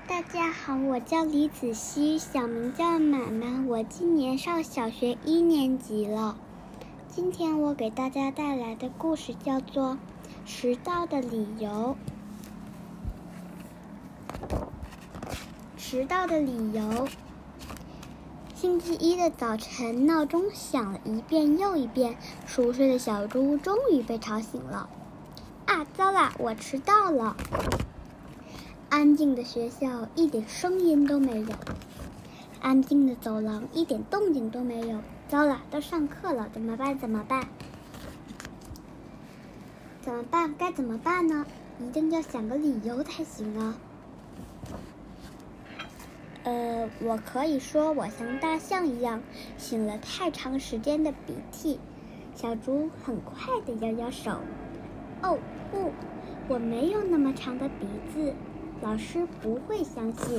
大家好，我叫李子熙，小名叫满满，我今年上小学1年级了。今天我给大家带来的故事叫做《迟到的理由》。迟到的理由。星期一的早晨，闹钟响了一遍又一遍，熟睡的小猪终于被吵醒了。啊，糟了，我迟到了！安静的学校，一点声音都没有；安静的走廊，一点动静都没有。糟了，都上课了，怎么办？该怎么办呢？一定要想个理由才行啊！我可以说我像大象一样擤了太长时间的鼻涕。小猪很快地摇摇手。哦不，我没有那么长的鼻子，老师不会相信。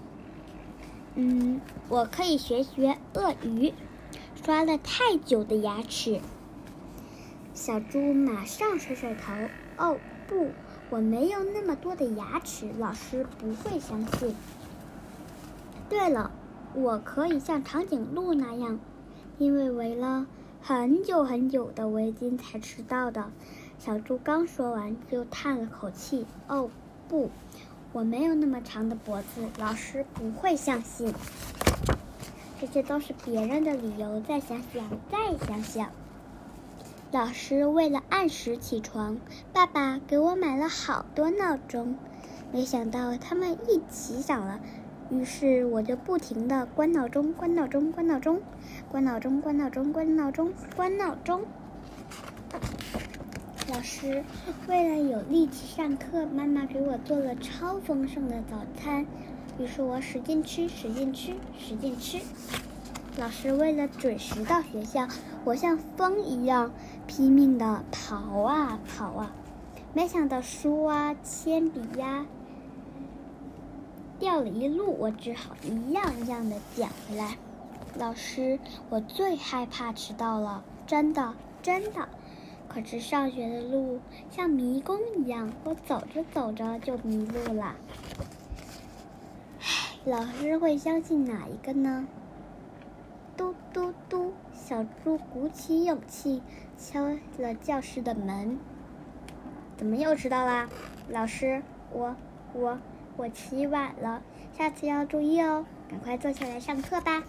我可以学鳄鱼，刷了太久的牙齿。小猪马上甩甩头。哦不，我没有那么多的牙齿，老师不会相信。对了，我可以像长颈鹿那样，因为围了很久很久的围巾才迟到的。小猪刚说完就叹了口气。哦不，我没有那么长的脖子，老师不会相信。这些都是别人的理由，再想想。老师为了按时起床，爸爸给我买了好多闹钟，没想到他们一起响了，于是我就不停地关闹钟。老师为了有力气上课，妈妈给我做了超丰盛的早餐，于是我使劲吃。老师为了准时到学校，我像风一样拼命地跑啊，没想到书啊、铅笔呀掉了一路，我只好一样一样的捡回来。老师，我最害怕迟到了，真的。可是上学的路像迷宫一样，我走着就迷路了。老师会相信哪一个呢？嘟嘟嘟，小猪鼓起勇气敲了教室的门。怎么又迟到啦？老师，我起晚了，下次要注意哦，赶快坐下来上课吧。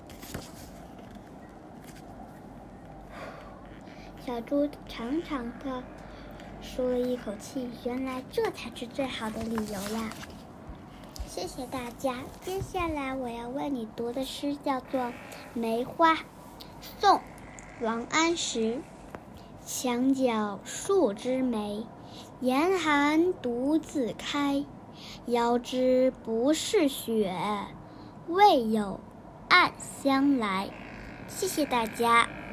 小猪长长的舒了一口气，原来这才是最好的理由呀！谢谢大家。接下来我要为你读的诗叫做《梅花》，宋·王安石。墙角数枝梅，严寒独自开。遥知不是雪，为有暗香来。谢谢大家。